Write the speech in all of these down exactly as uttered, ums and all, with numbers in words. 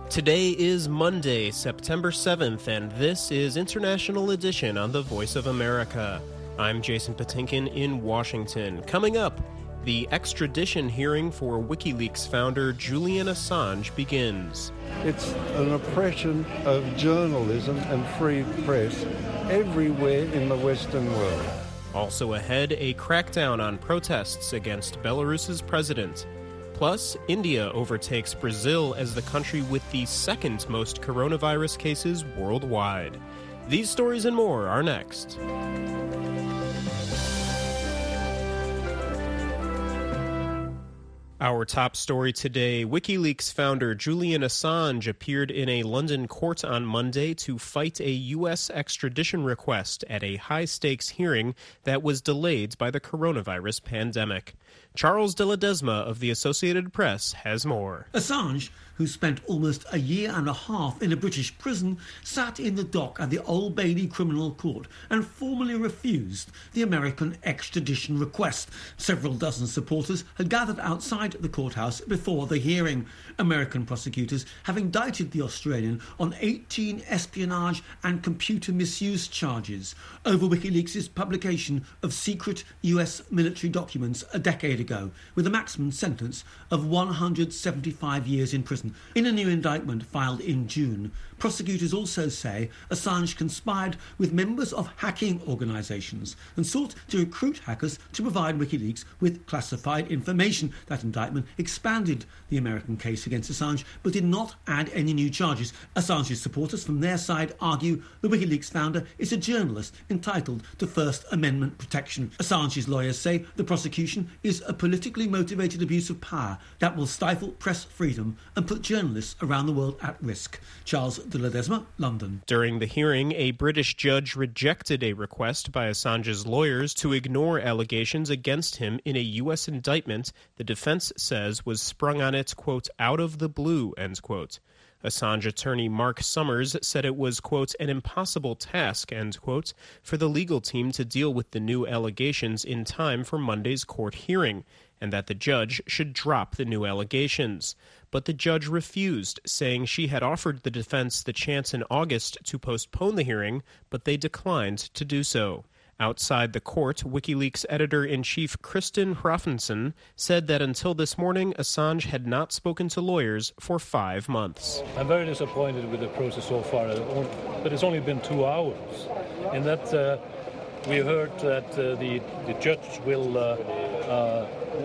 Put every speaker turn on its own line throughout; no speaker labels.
Today is Monday, September seventh, and this is International Edition on the Voice of America. I'm Jason Patinkin in Washington. Coming up, the extradition hearing for WikiLeaks founder Julian Assange begins.
It's an oppression of journalism and free press everywhere in the Western world.
Also ahead, a crackdown on protests against Belarus's president. Plus, India overtakes Brazil as the country with the second most coronavirus cases worldwide. These stories and more are next. Our top story today, WikiLeaks founder Julian Assange appeared in a London court on Monday to fight a U S extradition request at a high-stakes hearing that was delayed by the coronavirus pandemic. Charles de Ledesma of the Associated Press has more.
Assange, who spent almost a year and a half in a British prison, sat in the dock at the Old Bailey Criminal Court and formally refused the American extradition request. Several dozen supporters had gathered outside the courthouse before the hearing. American prosecutors have indicted the Australian on eighteen espionage and computer misuse charges over WikiLeaks' publication of secret U S military documents a decade ago, with a maximum sentence of one hundred seventy-five years in prison. In a new indictment filed in June, prosecutors also say Assange conspired with members of hacking organisations and sought to recruit hackers to provide WikiLeaks with classified information. That indictment expanded the American case against Assange but did not add any new charges. Assange's supporters from their side argue the WikiLeaks founder is a journalist entitled to First Amendment protection. Assange's lawyers say the prosecution is a politically motivated abuse of power that will stifle press freedom and put journalists around the world at risk. Charles de Ledesma, London.
During the hearing, a British judge rejected a request by Assange's lawyers to ignore allegations against him in a U S indictment the defense says was sprung on it, quote, out of the blue, end quote. Assange attorney Mark Summers said it was, quote, an impossible task, end quote, for the legal team to deal with the new allegations in time for Monday's court hearing, and that the judge should drop the new allegations. But the judge refused, saying she had offered the defense the chance in August to postpone the hearing, but they declined to do so. Outside the court, WikiLeaks editor-in-chief Kristen Hrafnsson said that until this morning, Assange had not spoken to lawyers for five months.
I'm very disappointed with the process so far, but it's only been two hours. And that uh, we heard that uh, the, the judge will uh, uh,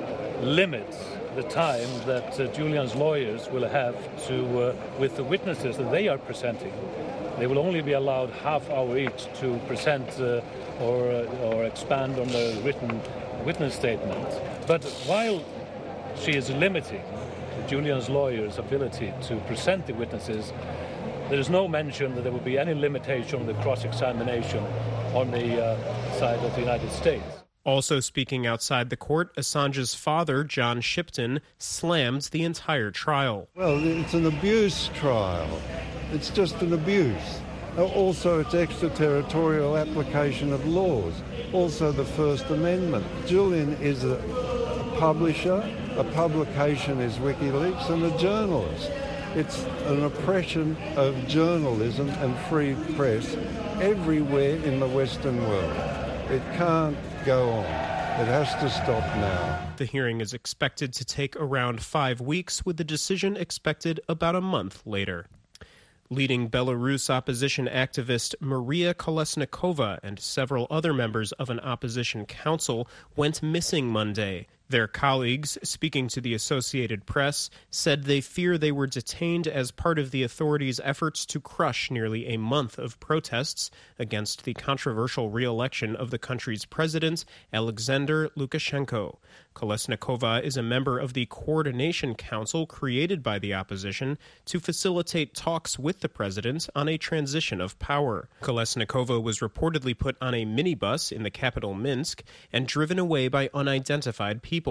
limit the time that uh, Julian's lawyers will have to, uh, with the witnesses that they are presenting. They will only be allowed half hour each to present uh, or uh, or expand on the written witness statement. But while she is limiting Julian's lawyers' ability to present the witnesses, there is no mention that there will be any limitation on the cross-examination on the uh, side of the United States.
Also speaking outside the court, Assange's father, John Shipton, slammed the entire trial.
Well, it's an abuse trial. It's just an abuse. Also, it's extraterritorial application of laws. Also, the First Amendment. Julian is a, a publisher, a publication is WikiLeaks, and a journalist. It's an oppression of journalism and free press everywhere in the Western world. It can't go on. It has to stop now.
The hearing is expected to take around five weeks, with the decision expected about a month later. Leading Belarus opposition activist Maria Kolesnikova and several other members of an opposition council went missing Monday. Their colleagues, speaking to the Associated Press, said they fear they were detained as part of the authorities' efforts to crush nearly a month of protests against the controversial re-election of the country's president, Alexander Lukashenko. Kolesnikova is a member of the Coordination Council created by the opposition to facilitate talks with the president on a transition of power. Kolesnikova was reportedly put on a minibus in the capital Minsk and driven away by unidentified people.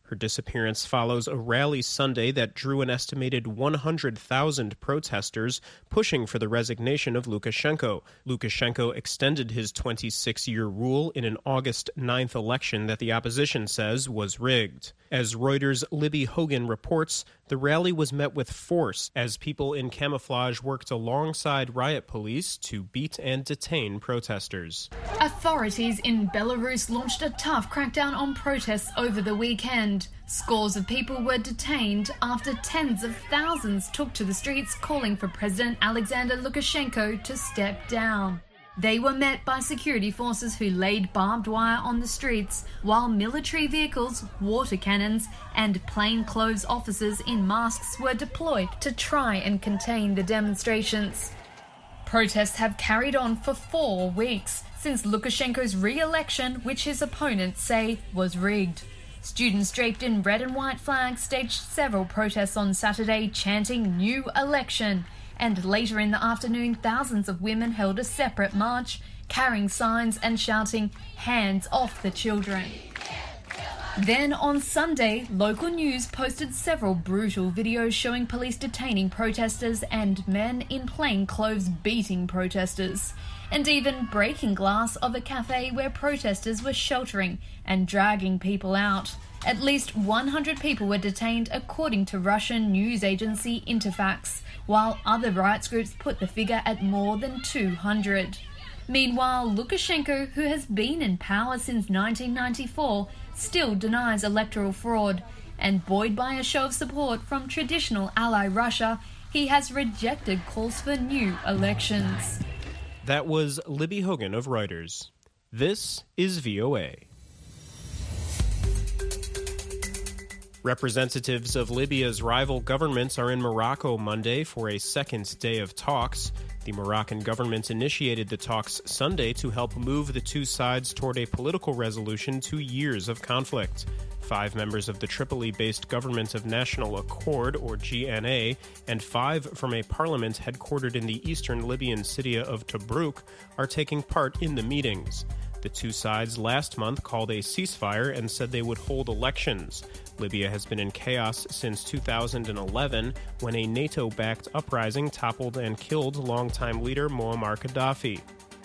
Her disappearance follows a rally Sunday that drew an estimated one hundred thousand protesters pushing for the resignation of Lukashenko. Lukashenko extended his twenty-six-year rule in an August ninth election that the opposition says was rigged. As Reuters' Libby Hogan reports, the rally was met with force as people in camouflage worked alongside riot police to beat and detain protesters.
Authorities in Belarus launched a tough crackdown on protests over the weekend. Scores of people were detained after tens of thousands took to the streets calling for President Alexander Lukashenko to step down. They were met by security forces who laid barbed wire on the streets, while military vehicles, water cannons, and plainclothes officers in masks were deployed to try and contain the demonstrations. Protests have carried on for four weeks since Lukashenko's re-election, which his opponents say was rigged. Students draped in red and white flags staged several protests on Saturday chanting "New Election." And later in the afternoon, thousands of women held a separate march, carrying signs and shouting, "Hands off the children." Then on Sunday, local news posted several brutal videos showing police detaining protesters and men in plain clothes beating protesters, and even breaking glass of a cafe where protesters were sheltering and dragging people out. At least one hundred people were detained, according to Russian news agency Interfax, while other rights groups put the figure at more than two hundred. Meanwhile, Lukashenko, who has been in power since nineteen ninety-four, still denies electoral fraud, and buoyed by a show of support from traditional ally Russia, he has rejected calls for new elections.
That was Libby Hogan of Reuters. This is V O A. Representatives of Libya's rival governments are in Morocco Monday for a second day of talks. The Moroccan government initiated the talks Sunday to help move the two sides toward a political resolution to years of conflict. Five members of the Tripoli-based Government of National Accord, or G N A, and five from a parliament headquartered in the eastern Libyan city of Tobruk are taking part in the meetings. The two sides last month called a ceasefire and said they would hold elections. Libya has been in chaos since two thousand eleven, when a NATO-backed uprising toppled and killed longtime leader Muammar Gaddafi.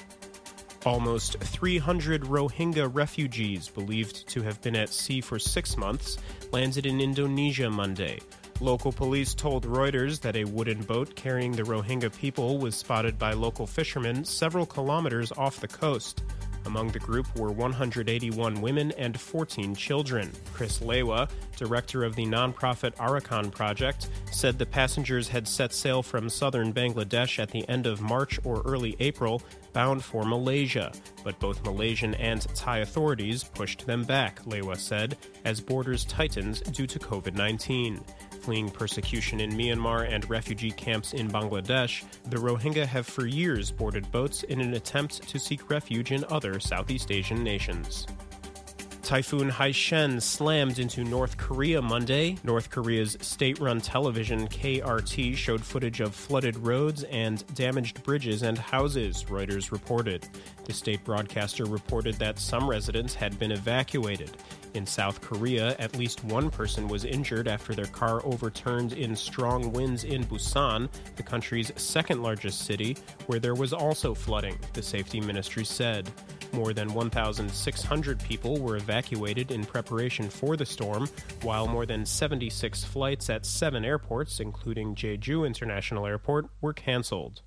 Almost three hundred Rohingya refugees, believed to have been at sea for six months, landed in Indonesia Monday. Local police told Reuters that a wooden boat carrying the Rohingya people was spotted by local fishermen several kilometers off the coast. Among the group were one hundred eighty-one women and fourteen children. Chris Lewa, director of the nonprofit Arakan Project, said the passengers had set sail from southern Bangladesh at the end of March or early April, bound for Malaysia. But both Malaysian and Thai authorities pushed them back, Lewa said, as borders tightened due to covid nineteen. Fleeing persecution in Myanmar and refugee camps in Bangladesh, the Rohingya have for years boarded boats in an attempt to seek refuge in other Southeast Asian nations. Typhoon Haishen slammed into North Korea Monday. North Korea's state-run television K R T showed footage of flooded roads and damaged bridges and houses, Reuters reported. The state broadcaster reported that some residents had been evacuated. In South Korea, at least one person was injured after their car overturned in strong winds in Busan, the country's second-largest city, where there was also flooding, the safety ministry said. More than one thousand six hundred people were evacuated in preparation for the storm, while more than seventy-six flights at seven airports, including Jeju International Airport, were canceled.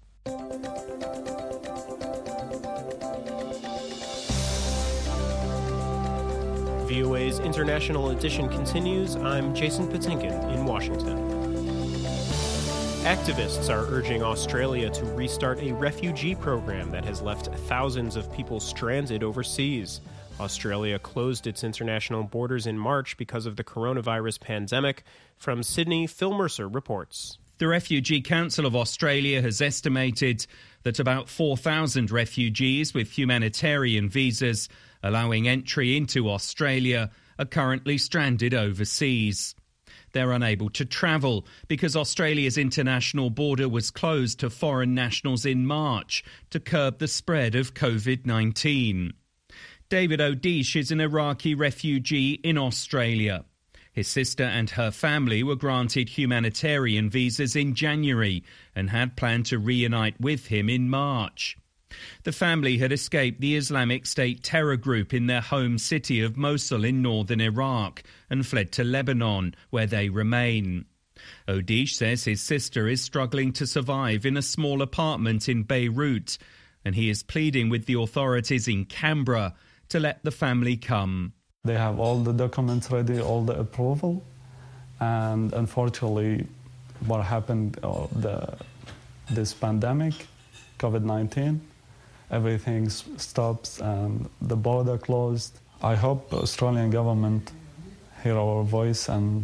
V O A's International Edition continues. I'm Jason Patinkin in Washington. Activists are urging Australia to restart a refugee program that has left thousands of people stranded overseas. Australia closed its international borders in March because of the coronavirus pandemic. From Sydney, Phil Mercer reports.
The Refugee Council of Australia has estimated that about four thousand refugees with humanitarian visas allowing entry into Australia are currently stranded overseas. They're unable to travel because Australia's international border was closed to foreign nationals in March to curb the spread of covid nineteen. David Odish is an Iraqi refugee in Australia. His sister and her family were granted humanitarian visas in January and had planned to reunite with him in March. The family had escaped the Islamic State terror group in their home city of Mosul in northern Iraq and fled to Lebanon, where they remain. Odish says his sister is struggling to survive in a small apartment in Beirut, and he is pleading with the authorities in Canberra to let the family come.
They have all the documents ready, all the approval, and unfortunately what happened, uh, the, this pandemic, COVID nineteen, everything stops and the border closed. I hope the Australian government hear our voice and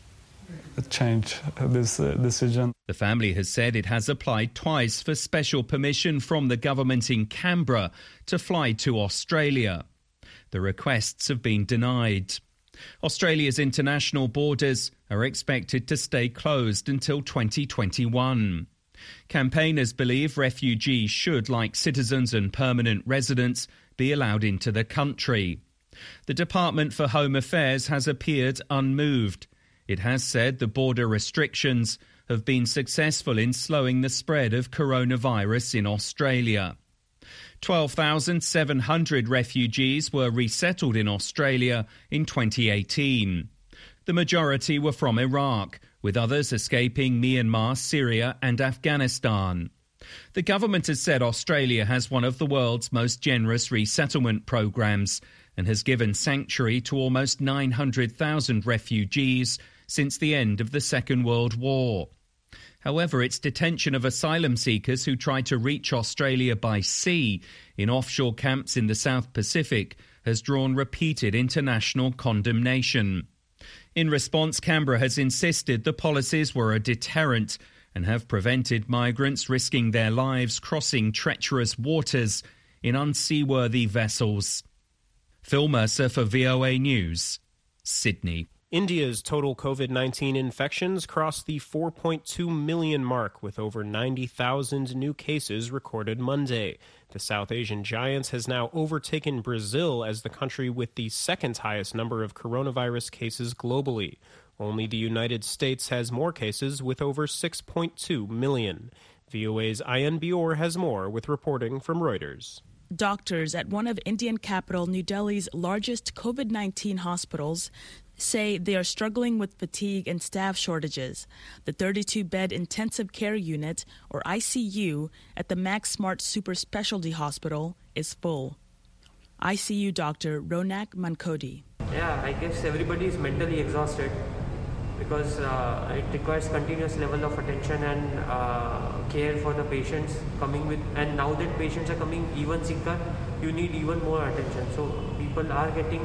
change this uh, decision.
The family has said it has applied twice for special permission from the government in Canberra to fly to Australia. The requests have been denied. Australia's international borders are expected to stay closed until twenty twenty-one. Campaigners believe refugees should, like citizens and permanent residents, be allowed into the country. The Department for Home Affairs has appeared unmoved. It has said the border restrictions have been successful in slowing the spread of coronavirus in Australia. twelve thousand seven hundred refugees were resettled in Australia in twenty eighteen. The majority were from Iraq, with others escaping Myanmar, Syria and Afghanistan. The government has said Australia has one of the world's most generous resettlement programs and has given sanctuary to almost nine hundred thousand refugees since the end of the Second World War. However, its detention of asylum seekers who try to reach Australia by sea in offshore camps in the South Pacific has drawn repeated international condemnation. In response, Canberra has insisted the policies were a deterrent and have prevented migrants risking their lives crossing treacherous waters in unseaworthy vessels. Phil Mercer for V O A News, Sydney.
India's total COVID nineteen infections crossed the four point two million mark, with over ninety thousand new cases recorded Monday. The South Asian giant has now overtaken Brazil as the country with the second highest number of coronavirus cases globally. Only the United States has more cases, with over six point two million. V O A's Ayan Bior has more, with reporting from Reuters.
Doctors at one of Indian capital New Delhi's largest COVID nineteen hospitals say they are struggling with fatigue and staff shortages. The thirty-two bed intensive care unit, or I C U, at the Max Smart Super Specialty Hospital is full. I C U doctor Ronak Mankodi.
Yeah, I guess everybody is mentally exhausted because uh, it requires continuous level of attention and uh, care for the patients coming with, and now that patients are coming even sicker, you need even more attention. So people are getting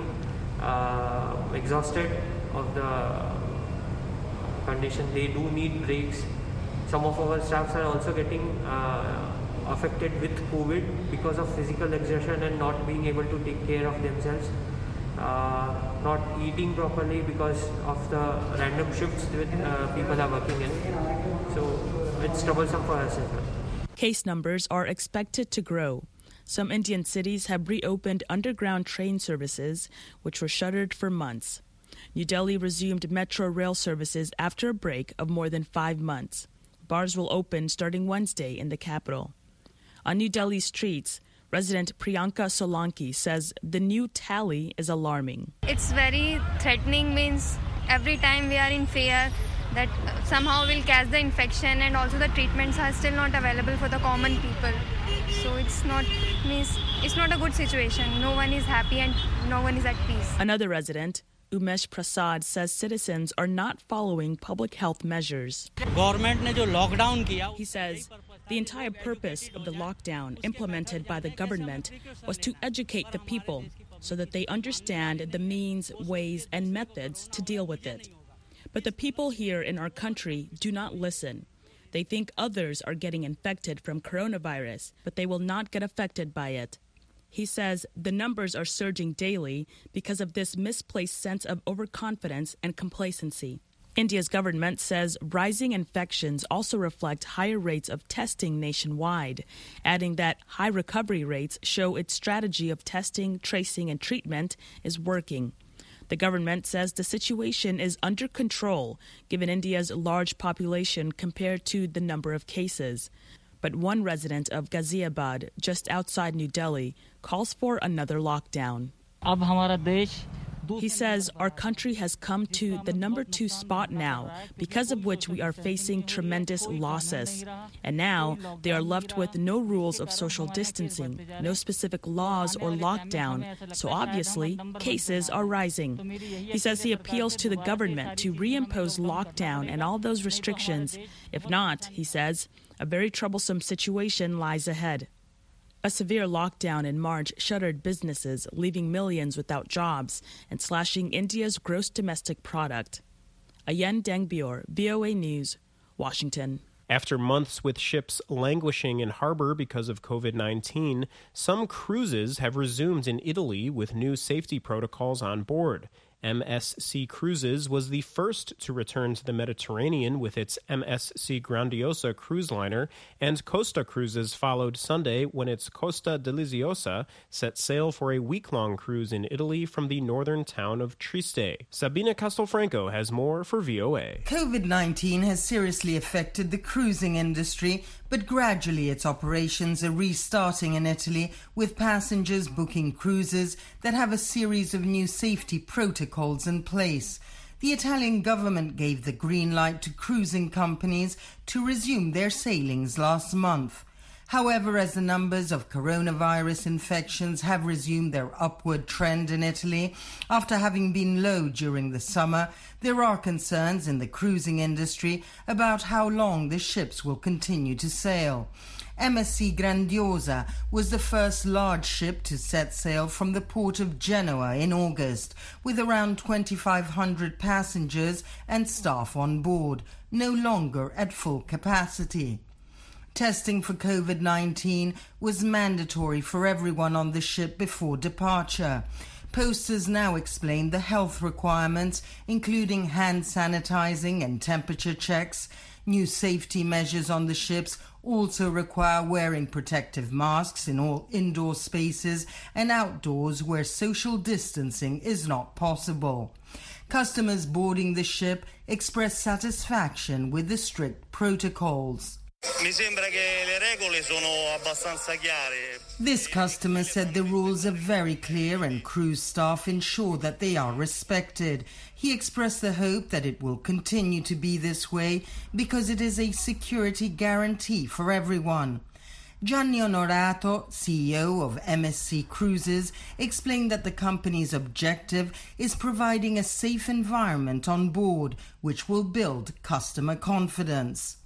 uh, exhausted of the condition. They do need breaks. Some of our staffs are also getting uh, affected with COVID because of physical exertion and not being able to take care of themselves. Uh, not eating properly because of the random shifts that uh, people are working in. So it's troublesome for us as well.
Case numbers are expected to grow. Some Indian cities have reopened underground train services, which were shuttered for months. New Delhi resumed metro rail services after a break of more than five months. Bars will open starting Wednesday in the capital. On New Delhi streets, resident Priyanka Solanki says the new tally is alarming.
It's very threatening, means every time we are in fear that somehow we'll catch the infection, and also the treatments are still not available for the common people. So it's not means it's not a good situation. No one is happy and no one is at peace.
Another resident, Umesh Prasad, says citizens are not following public health measures. He says the entire purpose of the lockdown implemented by the government was to educate the people so that they understand the means, ways, and methods to deal with it. But the people here in our country do not listen. They think others are getting infected from coronavirus, but they will not get affected by it. He says the numbers are surging daily because of this misplaced sense of overconfidence and complacency. India's government says rising infections also reflect higher rates of testing nationwide, adding that high recovery rates show its strategy of testing, tracing, and treatment is working. The government says the situation is under control, given India's large population compared to the number of cases. But one resident of Ghaziabad, just outside New Delhi, calls for another lockdown. He says our country has come to the number two spot now, because of which we are facing tremendous losses. And now they are left with no rules of social distancing, no specific laws or lockdown. So obviously, cases are rising. He says he appeals to the government to reimpose lockdown and all those restrictions. If not, he says, a very troublesome situation lies ahead. A severe lockdown in March shuttered businesses, leaving millions without jobs and slashing India's gross domestic product. Ayen Dengbior, V O A News, Washington.
After months with ships languishing in harbor because of COVID nineteen, some cruises have resumed in Italy with new safety protocols on board. M S C Cruises was the first to return to the Mediterranean with its M S C Grandiosa cruise liner, and Costa Cruises followed Sunday when its Costa Deliziosa set sail for a week-long cruise in Italy from the northern town of Trieste. Sabina Castelfranco has more for V O A.
COVID nineteen has seriously affected the cruising industry, but gradually its operations are restarting in Italy, with passengers booking cruises that have a series of new safety protocols in place. The Italian government gave the green light to cruising companies to resume their sailings last month. However, as the numbers of coronavirus infections have resumed their upward trend in Italy after having been low during the summer, there are concerns in the cruising industry about how long the ships will continue to sail. M S C Grandiosa was the first large ship to set sail from the port of Genoa in August, with around twenty-five hundred passengers and staff on board, no longer at full capacity. Testing for COVID nineteen was mandatory for everyone on the ship before departure. Posters now explain the health requirements, including hand sanitizing and temperature checks. New safety measures on the ships also require wearing protective masks in all indoor spaces and outdoors where social distancing is not possible. Customers boarding the ship express satisfaction with the strict protocols. This customer said the rules are very clear and cruise staff ensure that they are respected. He expressed the hope that it will continue to be this way because it is a security guarantee for everyone. Gianni Onorato, C E O of M S C Cruises, explained that the company's objective is providing a safe environment on board, which will build customer confidence.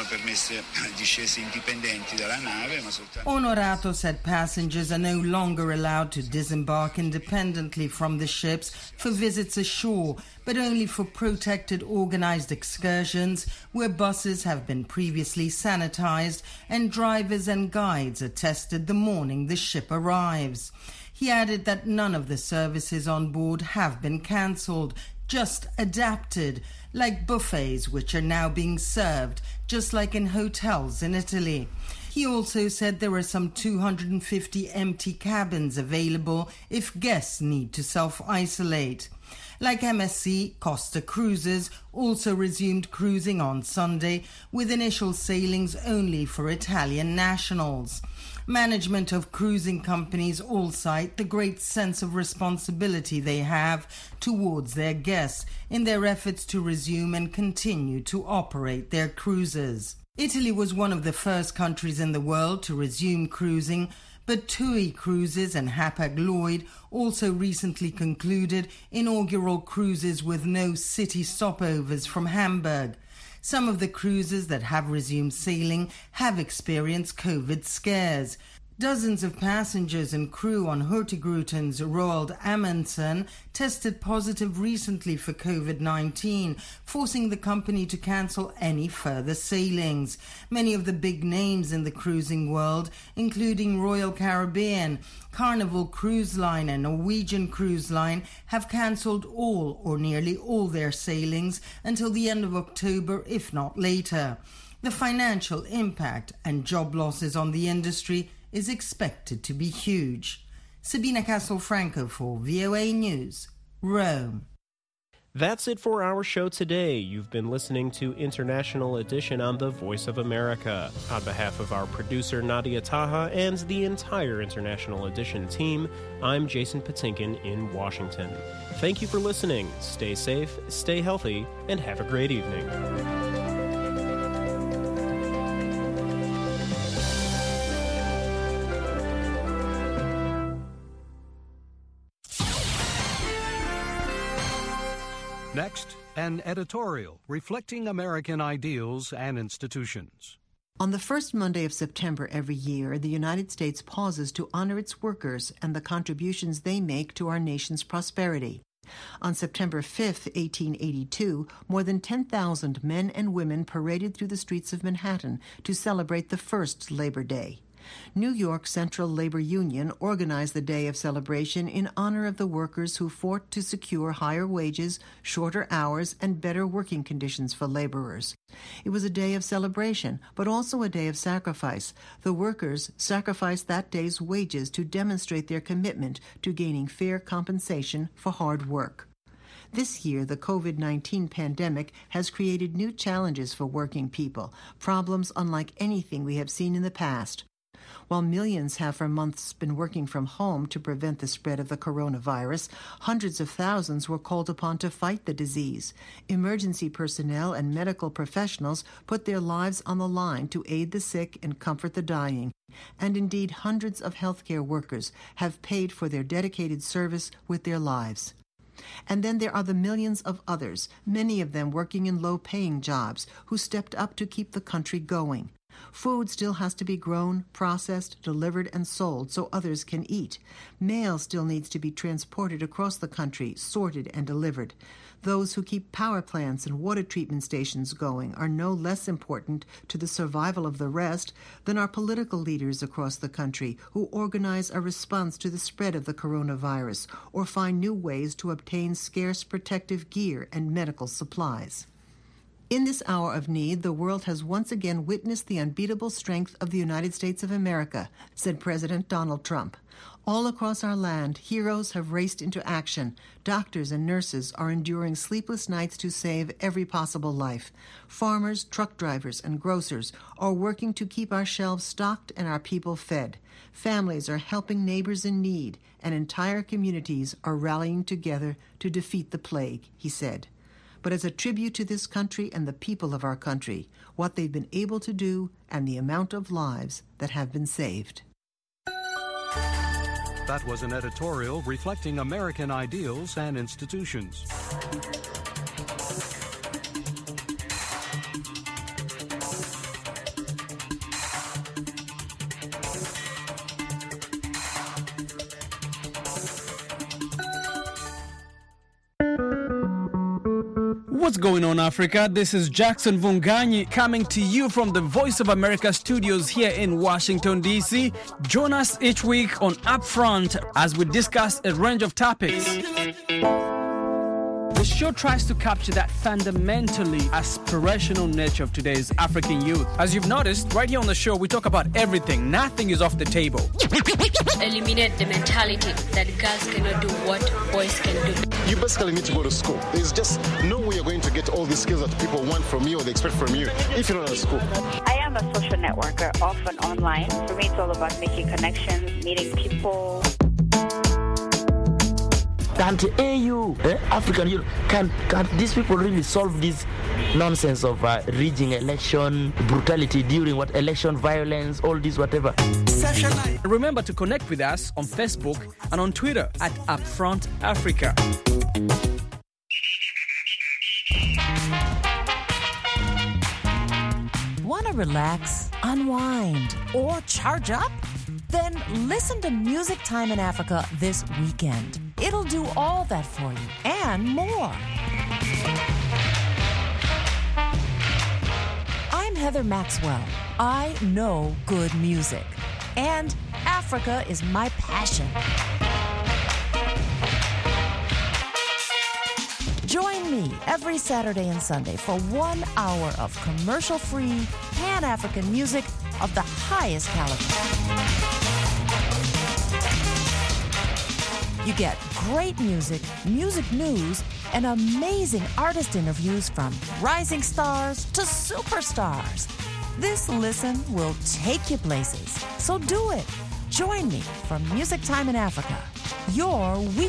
Onorato said passengers are no longer allowed to disembark independently from the ships for visits ashore, but only for protected organized excursions where buses have been previously sanitized and drivers and guides are tested the morning the ship arrives. He added that none of the services on board have been cancelled, just adapted, like buffets which are now being served, just like in hotels in Italy. He also said there are some two hundred fifty empty cabins available if guests need to self-isolate. Like M S C, Costa Cruises also resumed cruising on Sunday, with initial sailings only for Italian nationals. Management of cruising companies all cite the great sense of responsibility they have towards their guests in their efforts to resume and continue to operate their cruises. Italy was one of the first countries in the world to resume cruising, but TUI Cruises and Hapag-Lloyd also recently concluded inaugural cruises with no city stopovers from Hamburg. Some of the cruises that have resumed sailing have experienced COVID scares. Dozens of passengers and crew on Hurtigrutens Roald Amundsen tested positive recently for COVID nineteen, forcing the company to cancel any further sailings. Many of the big names in the cruising world, including Royal Caribbean, Carnival Cruise Line and Norwegian Cruise Line, have cancelled all or nearly all their sailings until the end of October, if not later. The financial impact and job losses on the industry is expected to be huge. Sabina Castelfranco for V O A News, Rome.
That's it for our show today. You've been listening to International Edition on the Voice of America. On behalf of our producer, Nadia Taha, and the entire International Edition team, I'm Jason Patinkin in Washington. Thank you for listening. Stay safe, stay healthy, and have a great evening.
Next, an editorial reflecting American ideals and institutions.
On the first Monday of September every year, the United States pauses to honor its workers and the contributions they make to our nation's prosperity. On September fifth, eighteen eighty-two, more than ten thousand men and women paraded through the streets of Manhattan to celebrate the first Labor Day. New York Central Labor Union organized the day of celebration in honor of the workers who fought to secure higher wages, shorter hours, and better working conditions for laborers. It was a day of celebration, but also a day of sacrifice. The workers sacrificed that day's wages to demonstrate their commitment to gaining fair compensation for hard work. This year, the COVID nineteen pandemic has created new challenges for working people, problems unlike anything we have seen in the past. While millions have for months been working from home to prevent the spread of the coronavirus, hundreds of thousands were called upon to fight the disease. Emergency personnel and medical professionals put their lives on the line to aid the sick and comfort the dying. And indeed, hundreds of healthcare workers have paid for their dedicated service with their lives. And then there are the millions of others, many of them working in low-paying jobs, who stepped up to keep the country going. Food still has to be grown, processed, delivered, and sold so others can eat. Mail still needs to be transported across the country, sorted and delivered. Those who keep power plants and water treatment stations going are no less important to the survival of the rest than our political leaders across the country who organize a response to the spread of the coronavirus or find new ways to obtain scarce protective gear and medical supplies. In this hour of need, the world has once again witnessed the unbeatable strength of the United States of America, said President Donald Trump. All across our land, heroes have raced into action. Doctors and nurses are enduring sleepless nights to save every possible life. Farmers, truck drivers, and grocers are working to keep our shelves stocked and our people fed. Families are helping neighbors in need, and entire communities are rallying together to defeat the plague, he said. But as a tribute to this country and the people of our country, what they've been able to do, and the amount of lives that have been saved.
That was an editorial reflecting American ideals and institutions.
What's going on, Africa? This is Jackson Vunganyi coming to you from the Voice of America studios here in Washington, D C. Join us each week on Upfront as we discuss a range of topics. The show tries to capture that fundamentally aspirational nature of today's African youth. As you've noticed, right here on the show, we talk about everything. Nothing is off the table.
Eliminate the mentality that girls cannot do what boys can do.
You basically need to go to school. There's just no way you're going to get all these skills that people want from you or they expect from you if you're not at school.
I am a social networker, often online. For me, it's all about making connections, meeting people.
Can't A U, eh, African Union, can, can these people really solve this nonsense of uh, rigging election, brutality during what election, violence, all this, whatever?
Remember to connect with us on Facebook and on Twitter at Upfront Africa.
Want to relax, unwind, or charge up? Then listen to Music Time in Africa this weekend. It'll do all that for you and more. I'm Heather Maxwell. I know good music, and Africa is my passion. Join me every Saturday and Sunday for one hour of commercial-free, Pan-African music of the highest caliber. You get great music, music news, and amazing artist interviews from rising stars to superstars. This listen will take you places. So do it. Join me for Music Time in Africa, your weekly